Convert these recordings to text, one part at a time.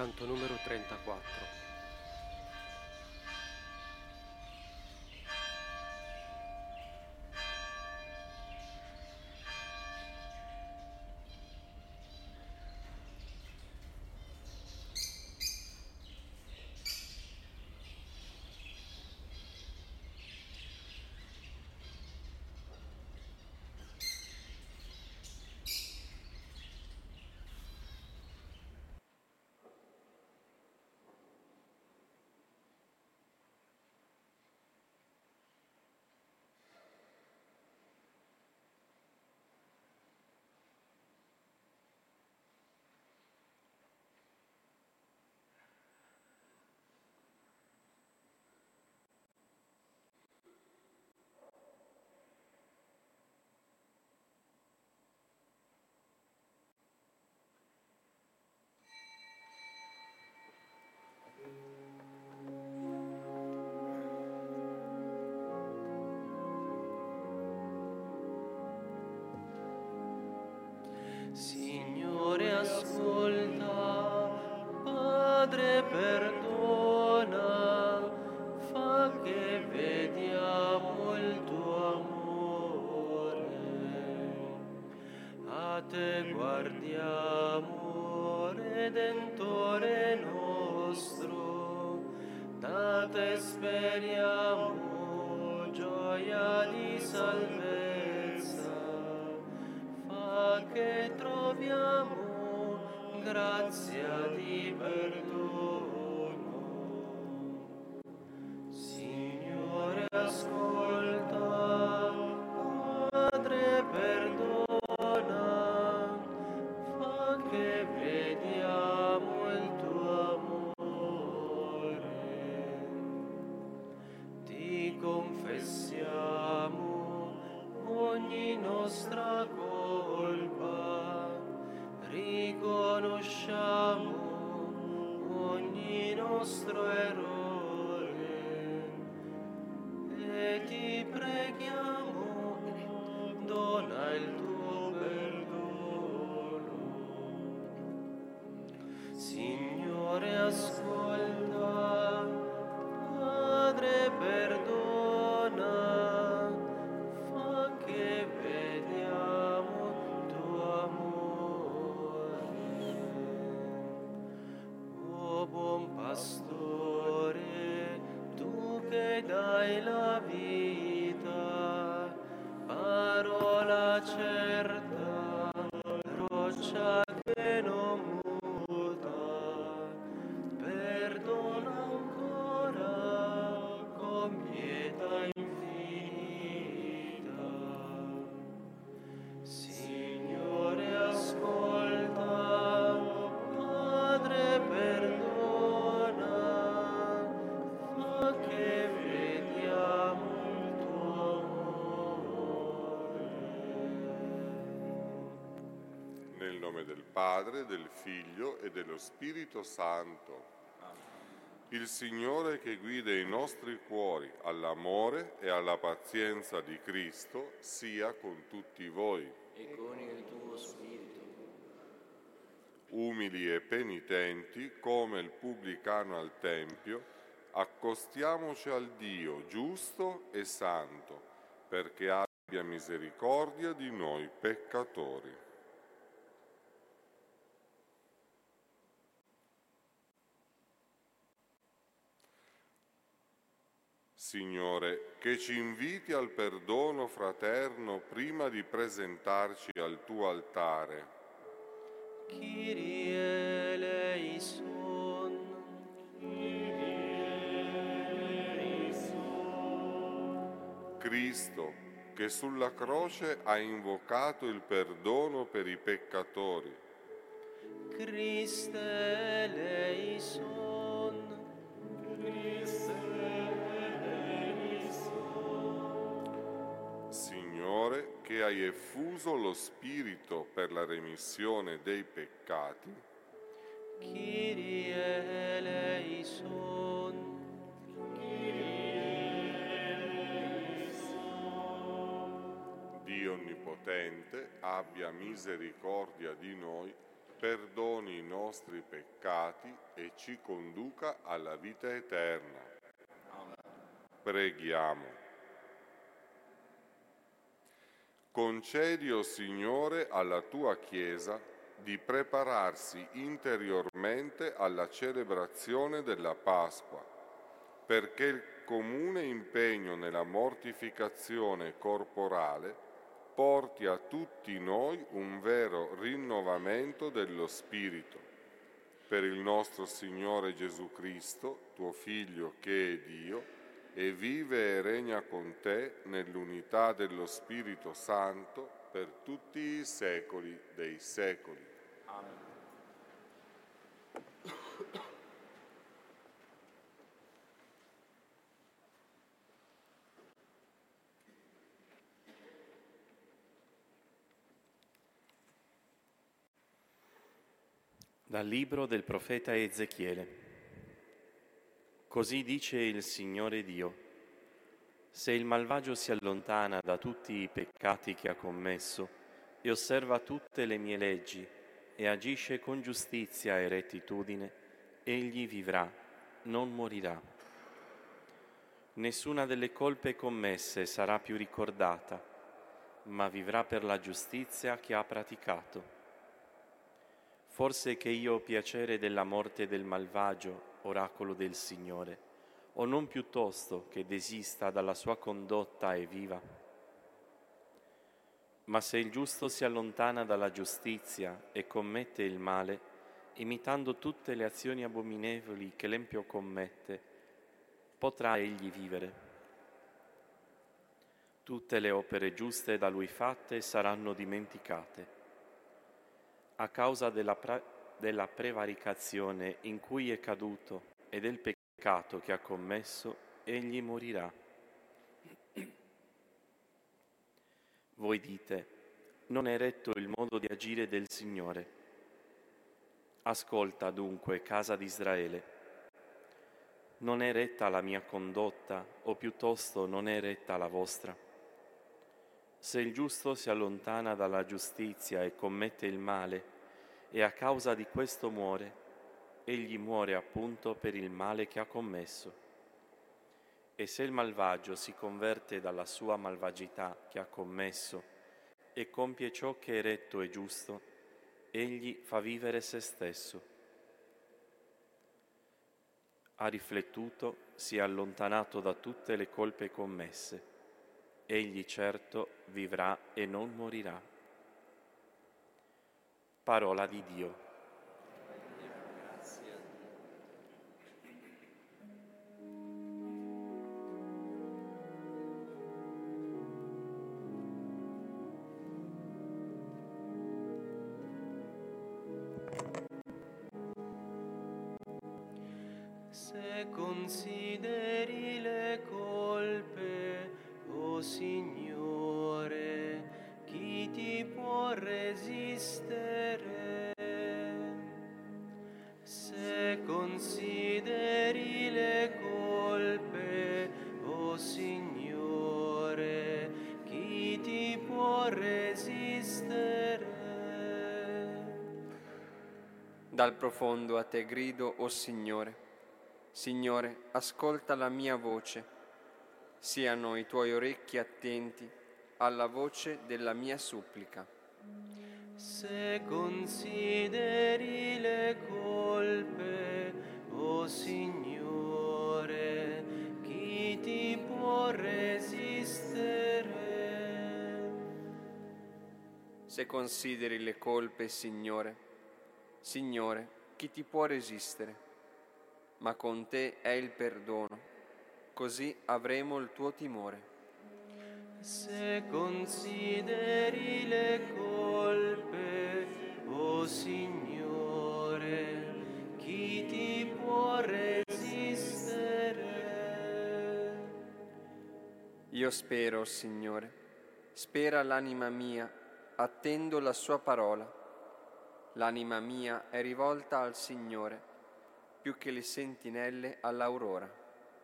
canto numero 34. Signore, ascolta, Padre, perdona, fa che vediamo il tuo amore. A te guardiamo, Redentore nostro, da te speriamo gioia di salvezza. Fa che troviamo grazia di perdono. Signore, ascolta, Padre, perdona, fa che vediamo il tuo amore. Ti confessiamo ogni nostra colpa, riconosciamo ogni nostro errore e ti preghiamo, dona il tuo perdono. Signore, ascolta, Padre, perdona, fa che vediamo il tuo amore. O buon pastore, tu che dai la vita, parola certa, roccia che non muta, perdona ancora con pietà infinita. Signore, ascolta, Padre, perdona, fa che vediamo il tuo amore. Nel nome del Padre, del Figlio e dello Spirito Santo. Il Signore che guida i nostri cuori all'amore e alla pazienza di Cristo sia con tutti voi. E con il tuo spirito. Umili e penitenti, come il pubblicano al Tempio, accostiamoci al Dio giusto e santo, perché abbia misericordia di noi peccatori. Signore, che ci inviti al perdono fraterno prima di presentarci al tuo altare. Kyrie eleison. Cristo, che sulla croce ha invocato il perdono per i peccatori. Christe eleison. Signore, che hai effuso lo Spirito per la remissione dei peccati. Kyrie eleison. Dio Onnipotente, abbia misericordia di noi, perdoni i nostri peccati e ci conduca alla vita eterna. Preghiamo. Concedi, o Signore, alla tua Chiesa di prepararsi interiormente alla celebrazione della Pasqua, perché il comune impegno nella mortificazione corporale porti a tutti noi un vero rinnovamento dello spirito. Per il nostro Signore Gesù Cristo, tuo Figlio che è Dio, e vive e regna con te nell'unità dello Spirito Santo per tutti i secoli dei secoli. Amen. Dal libro del profeta Ezechiele. Così dice il Signore Dio: se il malvagio si allontana da tutti i peccati che ha commesso e osserva tutte le mie leggi e agisce con giustizia e rettitudine, egli vivrà, non morirà. Nessuna delle colpe commesse sarà più ricordata, ma vivrà per la giustizia che ha praticato. Forse che io ho piacere della morte del malvagio, oracolo del Signore, o non piuttosto che desista dalla sua condotta e viva? Ma se il giusto si allontana dalla giustizia e commette il male, imitando tutte le azioni abominevoli che l'empio commette, potrà egli vivere. Tutte le opere giuste da lui fatte saranno dimenticate. A causa della prevaricazione in cui è caduto e del peccato che ha commesso, egli morirà. Voi dite: non è retto il modo di agire del Signore. Ascolta dunque, casa di Israele. Non è retta la mia condotta, o piuttosto non è retta la vostra? Se il giusto si allontana dalla giustizia e commette il male, e a causa di questo muore, egli muore appunto per il male che ha commesso. E se il malvagio si converte dalla sua malvagità che ha commesso e compie ciò che è retto e giusto, egli fa vivere se stesso. Ha riflettuto, si è allontanato da tutte le colpe commesse. Egli certo vivrà e non morirà. Parola di Dio. Se consideri le colpe, o Signore, chi ti può resistere? Se consideri le colpe, o Signore, chi ti può resistere? Dal profondo a te grido, o Signore. Signore, ascolta la mia voce. Siano i tuoi orecchi attenti alla voce della mia supplica. Se consideri le colpe, o Signore, chi ti può resistere? Se consideri le colpe, Signore, chi ti può resistere? Ma con te è il perdono, così avremo il tuo timore. Se consideri le colpe, o Signore, chi ti può resistere? Io spero, Signore, spera l'anima mia, attendo la sua parola. L'anima mia è rivolta al Signore, più che le sentinelle all'aurora.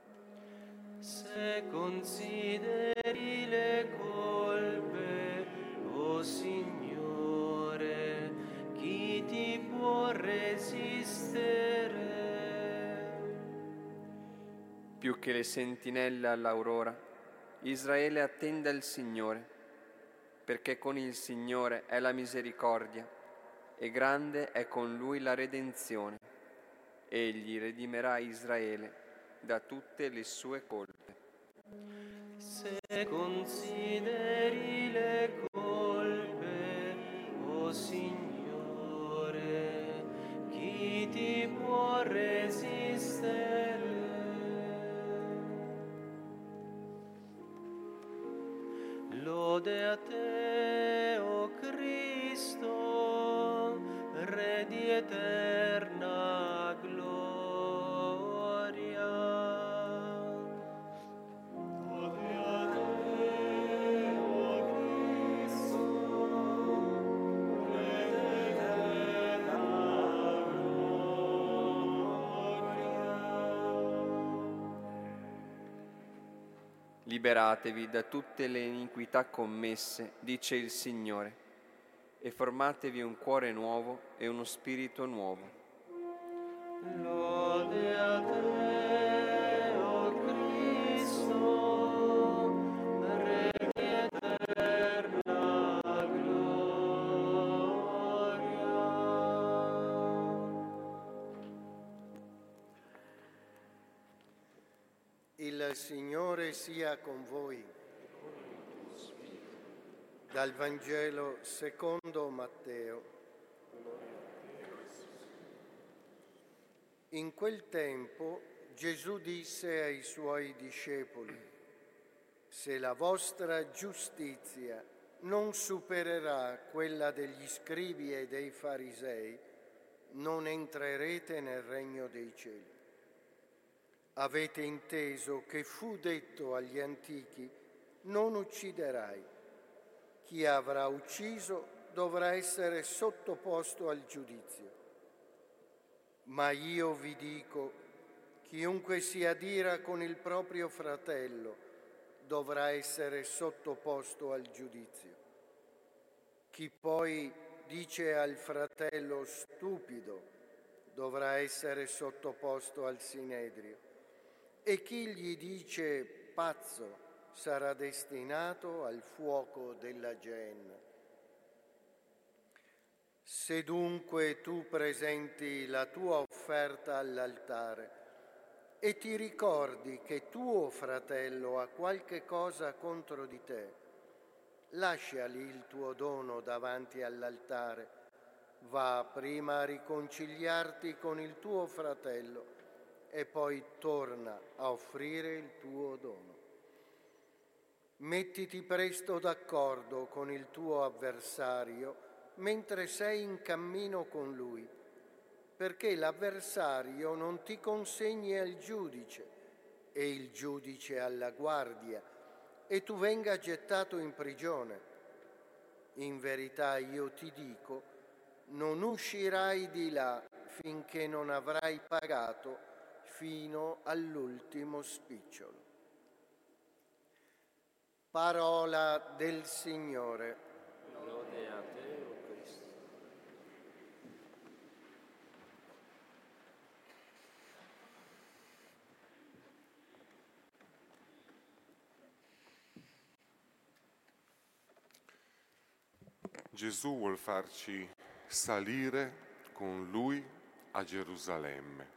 Se consideri le colpe, o Signore, chi ti può resistere. Più che le sentinelle all'aurora, Israele attende il Signore, perché con il Signore è la misericordia e grande è con Lui la redenzione. Egli redimerà Israele da tutte le sue colpe. Se consideri le colpe, o Signore, chi ti può resistere? Lode a te, o Cristo, Re di eterna gloria. Lode a te, o Cristo, Re di eterna gloria. Liberatevi da tutte le iniquità commesse, dice il Signore, e formatevi un cuore nuovo e uno spirito nuovo. Lode a te, o Cristo, Re di eterna gloria. Il Signore sia con voi. Dal Vangelo secondo Matteo. In quel tempo Gesù disse ai suoi discepoli: se la vostra giustizia non supererà quella degli scribi e dei farisei, non entrerete nel regno dei cieli. Avete inteso che fu detto agli antichi: non ucciderai. Chi avrà ucciso dovrà essere sottoposto al giudizio. Ma io vi dico, chiunque si adira con il proprio fratello dovrà essere sottoposto al giudizio. Chi poi dice al fratello stupido dovrà essere sottoposto al sinedrio. E chi gli dice pazzo sarà destinato al fuoco della Geenna. Se dunque tu presenti la tua offerta all'altare e ti ricordi che tuo fratello ha qualche cosa contro di te, lascia lì il tuo dono davanti all'altare, va prima a riconciliarti con il tuo fratello e poi torna a offrire il tuo dono. Mettiti presto d'accordo con il tuo avversario mentre sei in cammino con lui, perché l'avversario non ti consegni al giudice e il giudice alla guardia e tu venga gettato in prigione. In verità io ti dico, non uscirai di là finché non avrai pagato fino all'ultimo spicciolo. Parola del Signore. Lode a te, o Cristo. Gesù vuol farci salire con Lui a Gerusalemme,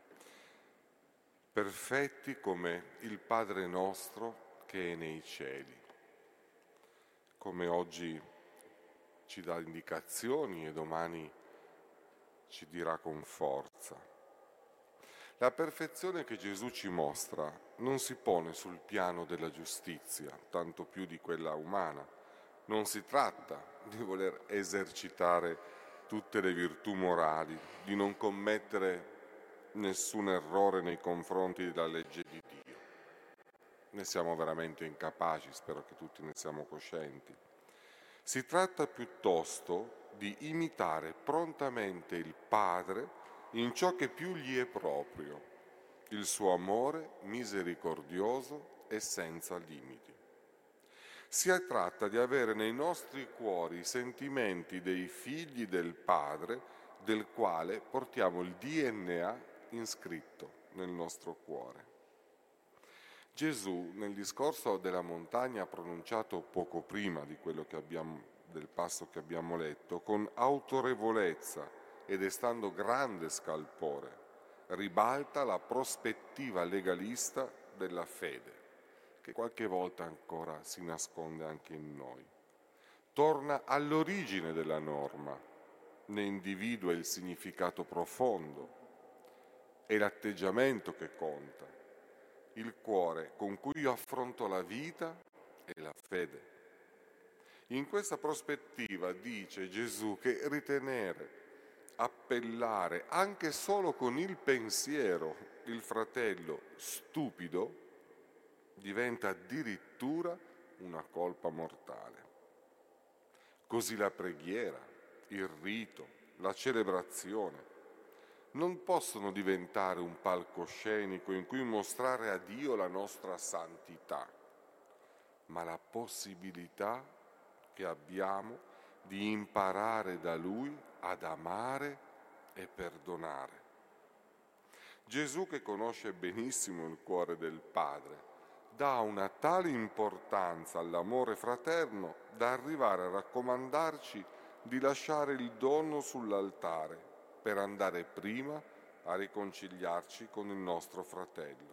perfetti come il Padre nostro che è nei cieli, come oggi ci dà indicazioni e domani ci dirà con forza. La perfezione che Gesù ci mostra non si pone sul piano della giustizia, tanto più di quella umana. Non si tratta di voler esercitare tutte le virtù morali, di non commettere nessun errore nei confronti della legge di Dio. Ne siamo veramente incapaci, spero che tutti ne siamo coscienti. Si tratta piuttosto di imitare prontamente il Padre in ciò che più gli è proprio, il suo amore misericordioso e senza limiti. Si tratta di avere nei nostri cuori i sentimenti dei figli del Padre del quale portiamo il DNA iscritto nel nostro cuore. Gesù nel discorso della montagna pronunciato poco prima di quello del passo che abbiamo letto, con autorevolezza ed estando grande scalpore, ribalta la prospettiva legalista della fede, che qualche volta ancora si nasconde anche in noi. Torna all'origine della norma, ne individua il significato profondo, è l'atteggiamento che conta, il cuore con cui io affronto la vita e la fede. In questa prospettiva dice Gesù che ritenere, appellare anche solo con il pensiero il fratello stupido diventa addirittura una colpa mortale. Così la preghiera, il rito, la celebrazione non possono diventare un palcoscenico in cui mostrare a Dio la nostra santità, ma la possibilità che abbiamo di imparare da Lui ad amare e perdonare. Gesù, che conosce benissimo il cuore del Padre, dà una tale importanza all'amore fraterno da arrivare a raccomandarci di lasciare il dono sull'altare per andare prima a riconciliarci con il nostro fratello.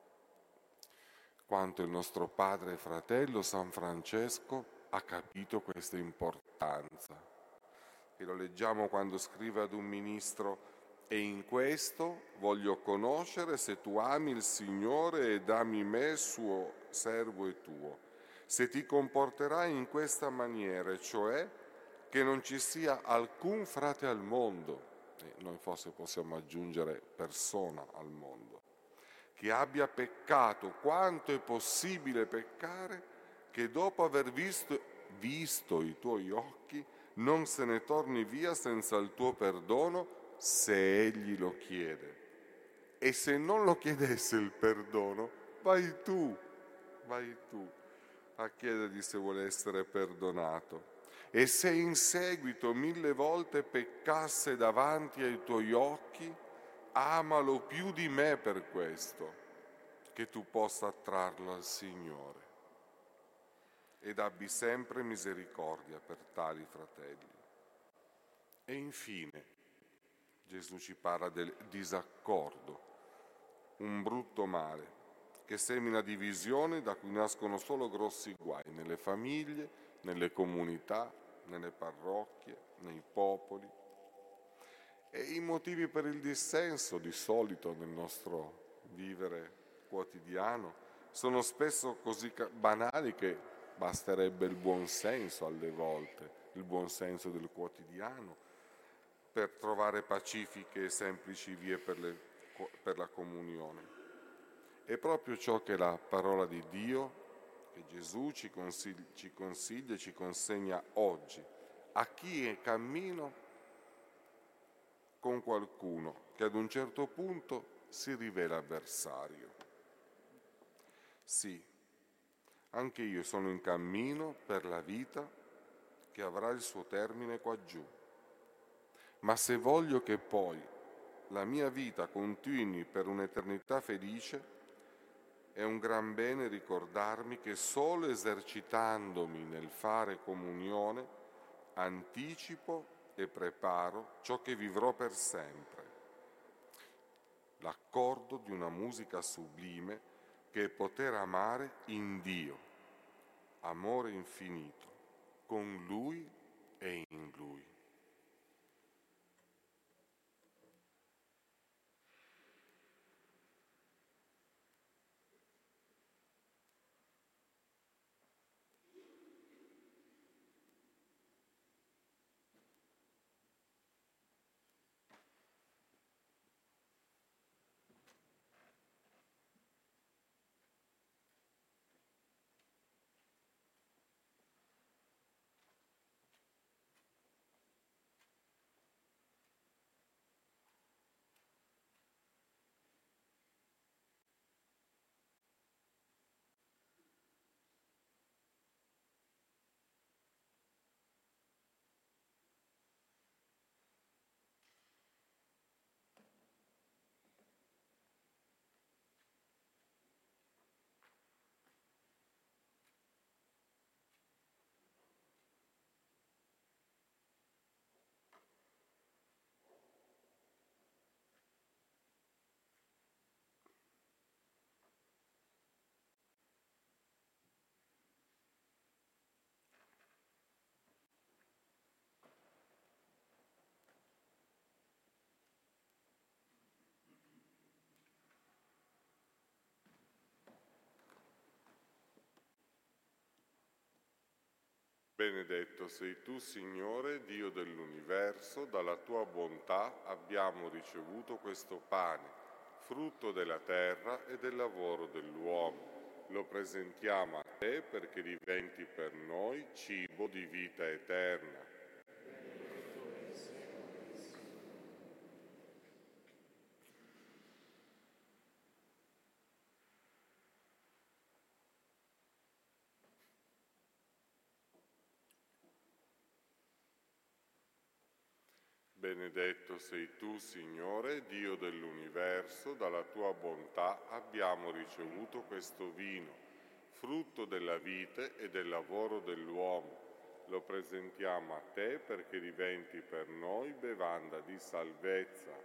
Quanto il nostro padre e fratello San Francesco ha capito questa importanza. E lo leggiamo quando scrive ad un ministro: e in questo voglio conoscere se tu ami il Signore ed ami me, suo servo e tuo, se ti comporterai in questa maniera, cioè che non ci sia alcun frate al mondo, e noi forse possiamo aggiungere persona al mondo, che abbia peccato quanto è possibile peccare, che dopo aver visto i tuoi occhi non se ne torni via senza il tuo perdono, se egli lo chiede. E se non lo chiedesse il perdono, vai tu a chiedergli se vuole essere perdonato. E se in seguito 1000 volte peccasse davanti ai tuoi occhi, amalo più di me per questo, che tu possa attrarlo al Signore. Ed abbi sempre misericordia per tali fratelli. E infine Gesù ci parla del disaccordo, un brutto male che semina divisioni da cui nascono solo grossi guai nelle famiglie, nelle comunità, nelle parrocchie, nei popoli. E i motivi per il dissenso di solito nel nostro vivere quotidiano sono spesso così banali che basterebbe il buon senso alle volte, il buon senso del quotidiano, per trovare pacifiche e semplici vie per la comunione. È proprio ciò che la parola di Dio, che Gesù ci consiglia e ci consegna oggi, a chi è in cammino con qualcuno che ad un certo punto si rivela avversario. Sì, anche io sono in cammino per la vita che avrà il suo termine qua giù. Ma se voglio che poi la mia vita continui per un'eternità felice, è un gran bene ricordarmi che solo esercitandomi nel fare comunione anticipo e preparo ciò che vivrò per sempre. L'accordo di una musica sublime che è poter amare in Dio, amore infinito, con Lui e in Lui. Benedetto sei tu, Signore, Dio dell'universo, dalla tua bontà abbiamo ricevuto questo pane, frutto della terra e del lavoro dell'uomo. Lo presentiamo a te perché diventi per noi cibo di vita eterna. Benedetto sei tu, Signore, Dio dell'universo, dalla tua bontà abbiamo ricevuto questo vino, frutto della vite e del lavoro dell'uomo. Lo presentiamo a te perché diventi per noi bevanda di salvezza.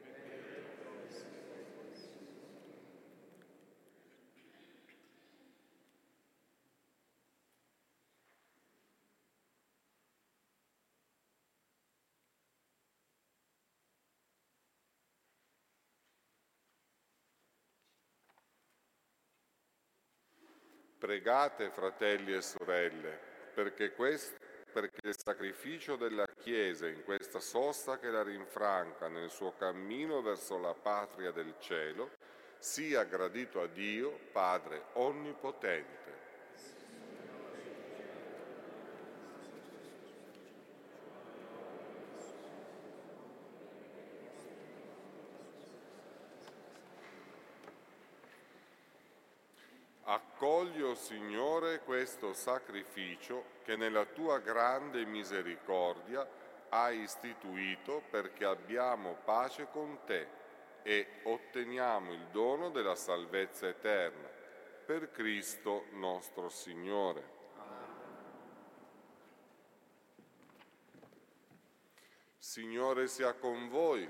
Pregate, fratelli e sorelle, perché il sacrificio della Chiesa in questa sosta che la rinfranca nel suo cammino verso la patria del cielo sia gradito a Dio, Padre Onnipotente. Accogli, o Signore, questo sacrificio che nella tua grande misericordia hai istituito perché abbiamo pace con te e otteniamo il dono della salvezza eterna. Per Cristo nostro Signore. Signore sia con voi.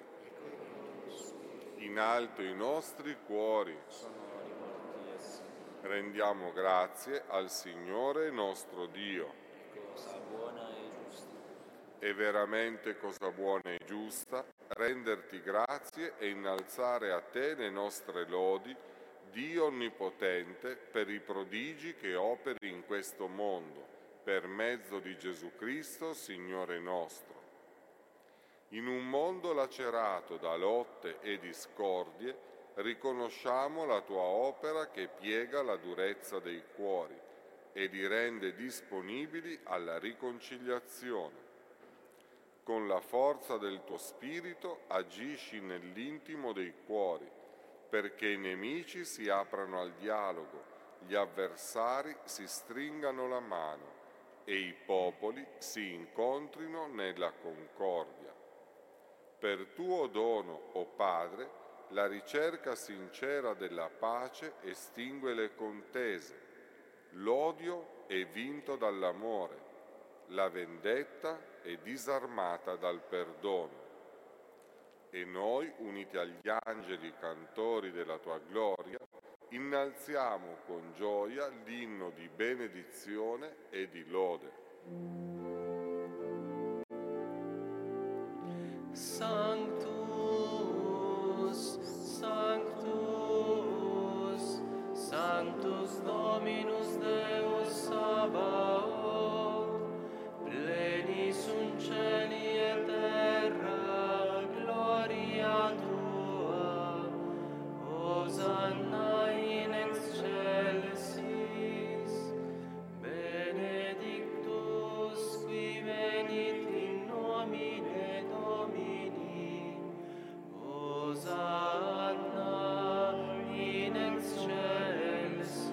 In alto i nostri cuori. Rendiamo grazie al Signore nostro Dio. Cosa buona e giusta. È veramente cosa buona e giusta renderti grazie e innalzare a te le nostre lodi, Dio Onnipotente, per i prodigi che operi in questo mondo, per mezzo di Gesù Cristo, Signore nostro. In un mondo lacerato da lotte e discordie, riconosciamo la tua opera che piega la durezza dei cuori e li rende disponibili alla riconciliazione. Con la forza del tuo Spirito agisci nell'intimo dei cuori, perché i nemici si aprano al dialogo, gli avversari si stringano la mano e i popoli si incontrino nella concordia. Per tuo dono, o Padre, la ricerca sincera della pace estingue le contese, l'odio è vinto dall'amore, la vendetta è disarmata dal perdono. E noi, uniti agli angeli cantori della tua gloria, innalziamo con gioia l'inno di benedizione e di lode. Sanctus, Sanctus, Sanctus Dominus Deus Sabaoth, pleni sunt cieli et terra, gloria tua, Hosanna in excelsis, benedictus qui venit in nomine Domini, Hosanna in excelsis.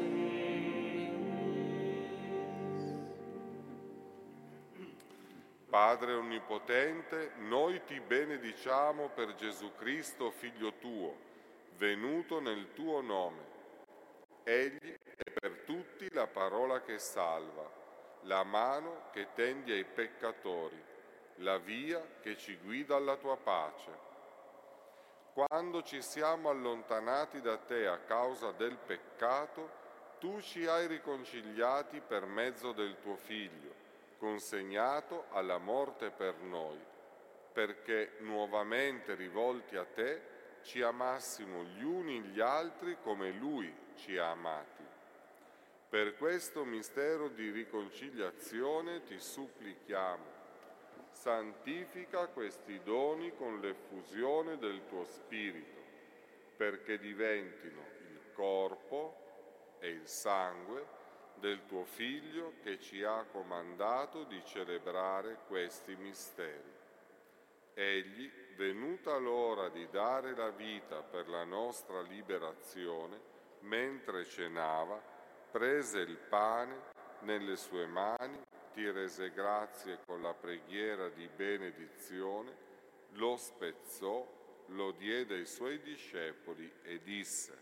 Padre Onnipotente, noi ti benediciamo per Gesù Cristo, Figlio tuo, venuto nel tuo nome. Egli è per tutti la parola che salva, la mano che tendi ai peccatori, la via che ci guida alla tua pace. Quando ci siamo allontanati da te a causa del peccato, tu ci hai riconciliati per mezzo del tuo Figlio, consegnato alla morte per noi, perché nuovamente rivolti a te ci amassimo gli uni gli altri come Lui ci ha amati. Per questo mistero di riconciliazione ti supplichiamo. Santifica questi doni con l'effusione del tuo Spirito, perché diventino il corpo e il sangue del tuo Figlio che ci ha comandato di celebrare questi misteri. Egli, venuta l'ora di dare la vita per la nostra liberazione, mentre cenava, prese il pane nelle sue mani, ti rese grazie con la preghiera di benedizione, lo spezzò, lo diede ai suoi discepoli e disse: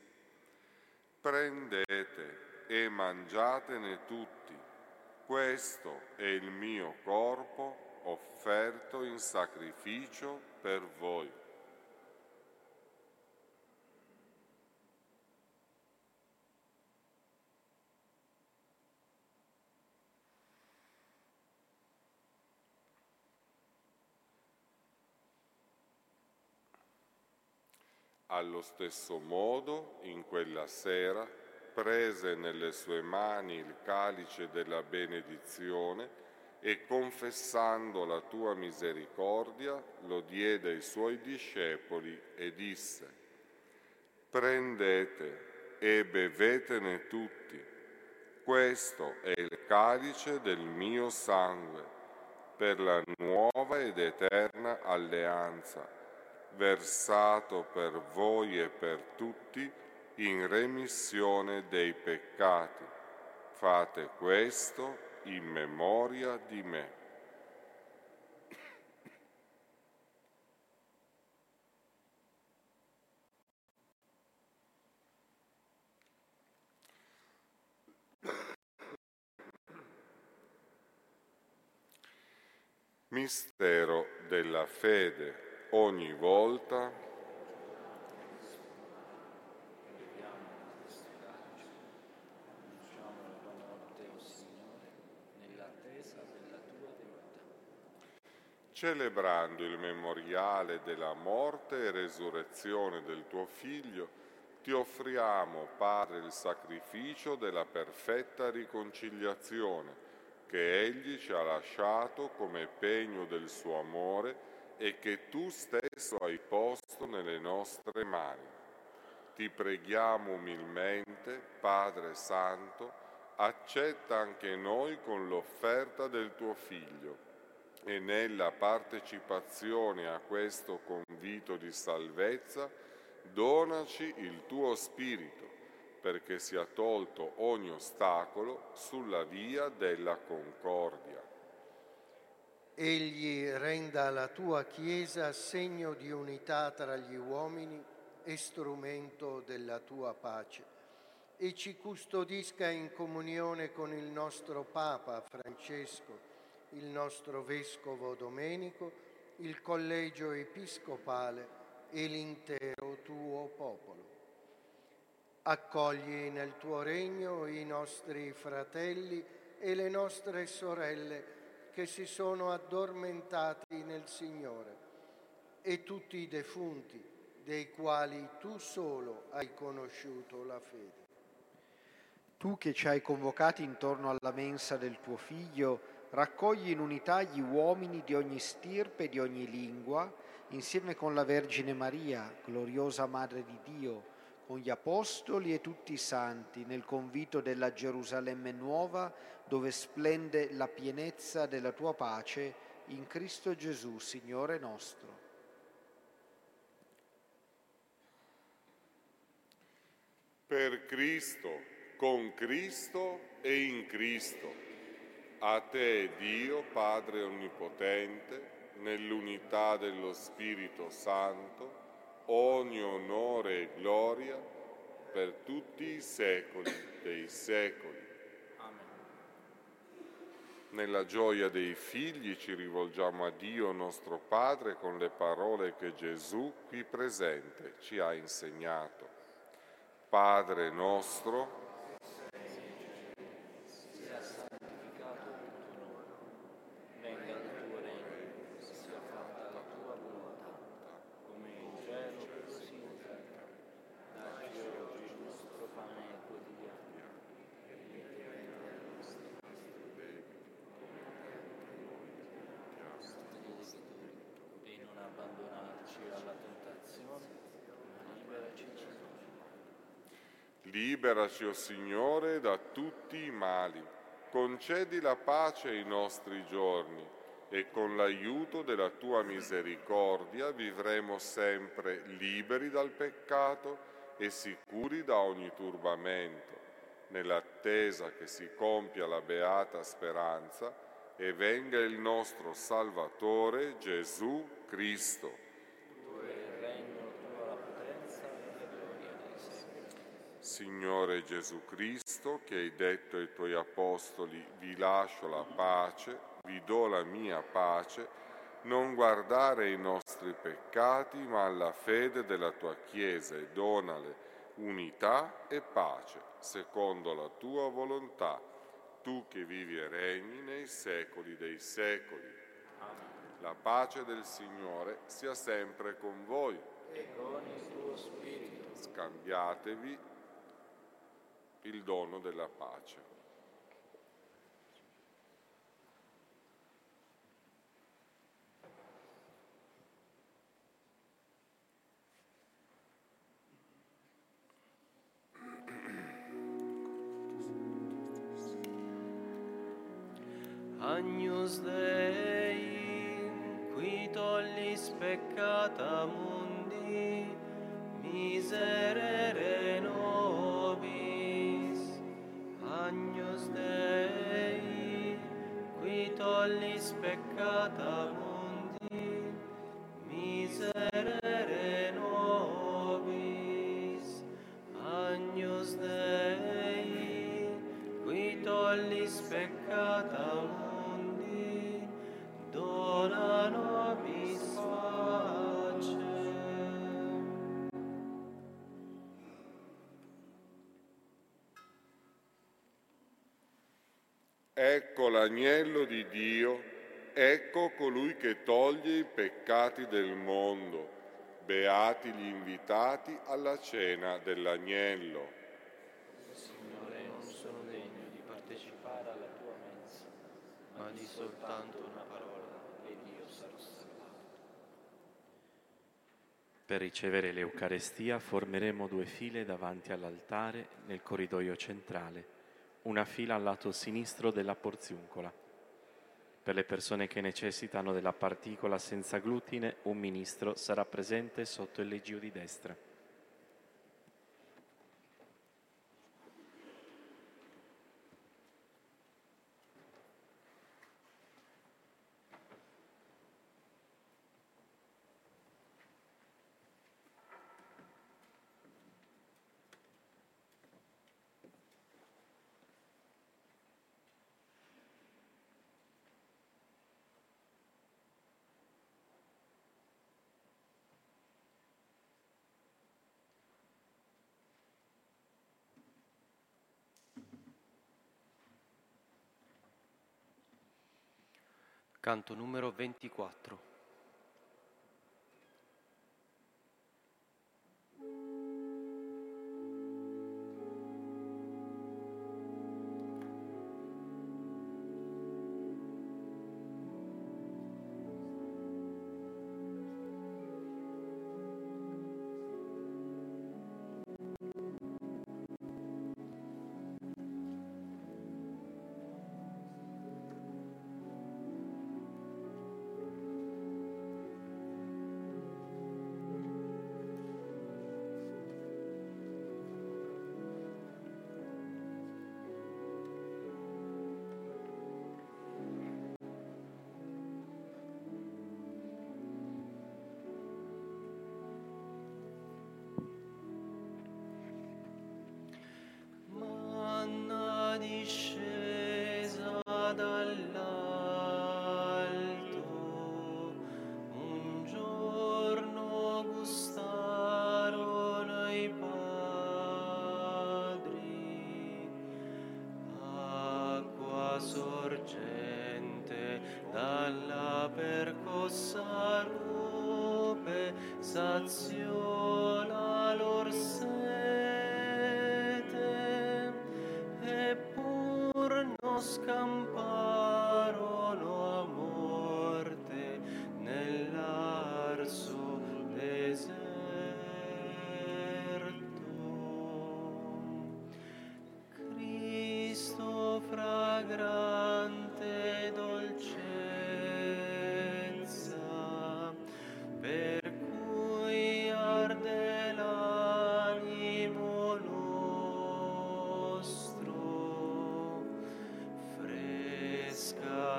prendete e mangiatene tutti, questo è il mio corpo offerto in sacrificio per voi. Allo stesso modo, in quella sera, prese nelle sue mani il calice della benedizione e, confessando la tua misericordia, lo diede ai suoi discepoli e disse: prendete e bevetene tutti, questo è il calice del mio sangue, per la nuova ed eterna alleanza, versato per voi e per tutti in remissione dei peccati. Fate questo in memoria di me. Mistero della fede. Ogni volta celebrando il memoriale della morte e resurrezione del tuo Figlio, ti offriamo, Padre, il sacrificio della perfetta riconciliazione che Egli ci ha lasciato come pegno del suo amore e che tu stesso hai posto nelle nostre mani. Ti preghiamo umilmente, Padre Santo, accetta anche noi con l'offerta del tuo Figlio e nella partecipazione a questo convito di salvezza donaci il tuo Spirito, perché sia tolto ogni ostacolo sulla via della concordia. Egli renda la tua Chiesa segno di unità tra gli uomini e strumento della tua pace, e ci custodisca in comunione con il nostro Papa Francesco, il nostro Vescovo Domenico, il Collegio Episcopale e l'intero tuo popolo. Accogli nel tuo regno i nostri fratelli e le nostre sorelle che si sono addormentati nel Signore, e tutti i defunti, dei quali tu solo hai conosciuto la fede. Tu che ci hai convocati intorno alla mensa del tuo Figlio, raccogli in unità gli uomini di ogni stirpe e di ogni lingua, insieme con la Vergine Maria, gloriosa Madre di Dio, con gli Apostoli e tutti i santi, nel convito della Gerusalemme nuova, dove splende la pienezza della tua pace, in Cristo Gesù, Signore nostro. Per Cristo, con Cristo e in Cristo, a te Dio, Padre Onnipotente, nell'unità dello Spirito Santo, ogni onore e gloria per tutti i secoli dei secoli. Nella gioia dei figli ci rivolgiamo a Dio nostro Padre con le parole che Gesù qui presente ci ha insegnato. Padre nostro, sia santificato il tuo nome, venga il tuo regno, sia fatta la tua volontà, come in cielo così in terra. Dacci oggi il nostro pane quotidiano, e Liberaci, o Signore, da tutti i mali. Concedi la pace ai nostri giorni e con l'aiuto della tua misericordia vivremo sempre liberi dal peccato e sicuri da ogni turbamento, nell'attesa che si compia la beata speranza e venga il nostro Salvatore Gesù Cristo. Signore Gesù Cristo, che hai detto ai tuoi apostoli: vi lascio la pace, vi do la mia pace, non guardare ai nostri peccati, ma alla fede della tua Chiesa e donale unità e pace, secondo la tua volontà, tu che vivi e regni nei secoli dei secoli. La pace del Signore sia sempre con voi. E con il tuo spirito. Scambiatevi il dono della pace. Agnus Dei, qui tollis peccata mundi, miserere nobis. Agnus Dei, qui tollis peccata mundi, miserere nobis. Agnus Dei, qui tollis peccata mundi, dona nobis pace. Ecco l'agnello di Dio, ecco colui che toglie i peccati del mondo. Beati gli invitati alla cena dell'agnello. Signore, non sono degno di partecipare alla tua mensa, ma di soltanto una parola ed io sarò salvato. Per ricevere l'Eucarestia formeremo 2 file davanti all'altare nel corridoio centrale, una fila al lato sinistro della porziuncola. Per le persone che necessitano della particola senza glutine, un ministro sarà presente sotto il leggio di destra. Canto numero 24. Manna discesa dall'alto, un giorno gustarono i padri, acqua sorgente dalla percossa rupe, saziò la lor sete, eppur non scamparono a morte nell'arso deserto.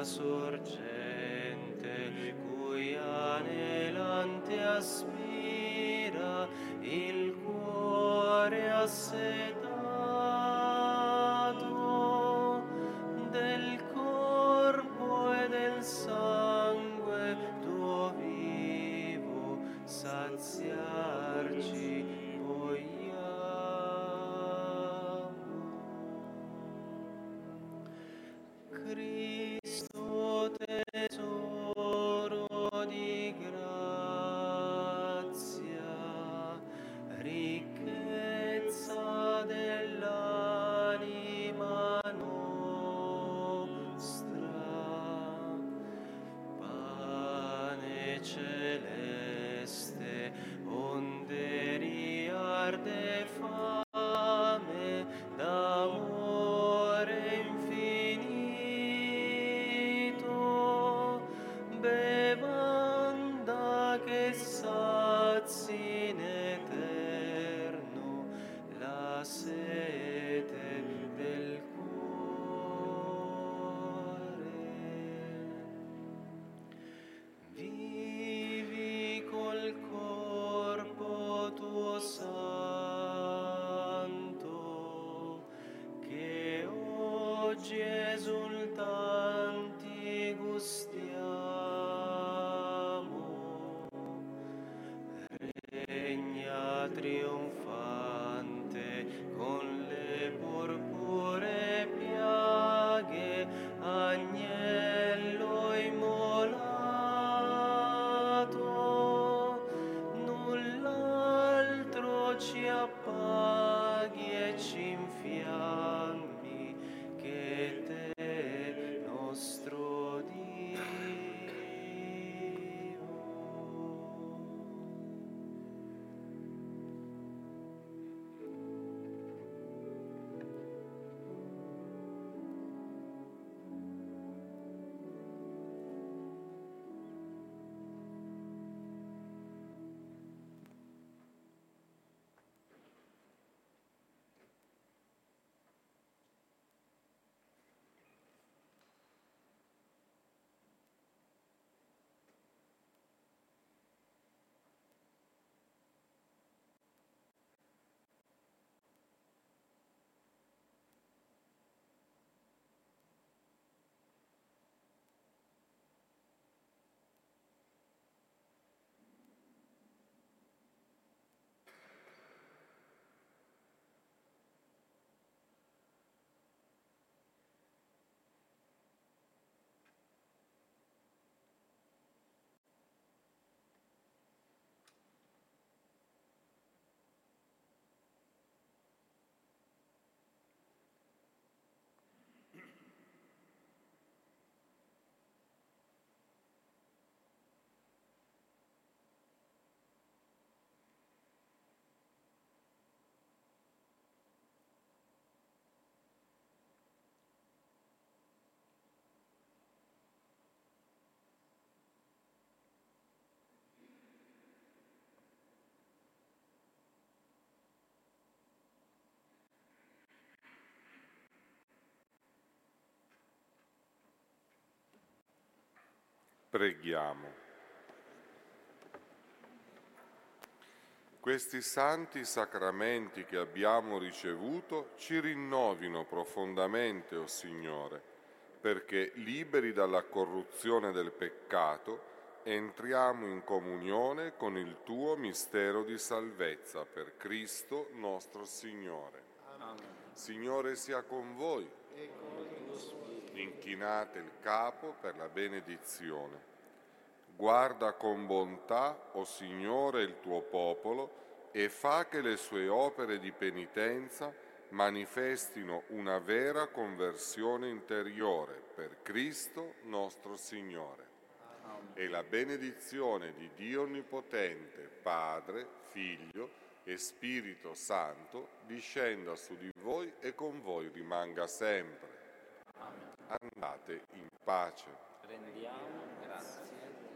la sorgente cui anelante aspira il cuore assetato del corpo e del sangue tuo vivo, saziarci vogliamo. Cristo tesoro di grazia, ricchezza dell'anima nostra, pane celeste, onde riarde fame d'amore infinito, bevanda che sazi in eterno la sete del cuore. Vivi col corpo tuo santo, che oggi esultanti gustiamo. Regna trionfante con le purpuree piaghe, agnello immolato, null'altro ci appaghi e ci infiammi che te, nostro Dio. Preghiamo. Questi santi sacramenti che abbiamo ricevuto ci rinnovino profondamente, o Signore, perché, liberi dalla corruzione del peccato, entriamo in comunione con il Tuo mistero di salvezza, per Cristo nostro Signore. Amen. Signore sia con voi. Inchinate il capo per la benedizione. Guarda con bontà, o Signore, il tuo popolo e fa che le sue opere di penitenza manifestino una vera conversione interiore per Cristo nostro Signore. Amen. E la benedizione di Dio Onnipotente, Padre, Figlio e Spirito Santo discenda su di voi e con voi rimanga sempre. Amen. Andate in pace. Rendiamo grazie.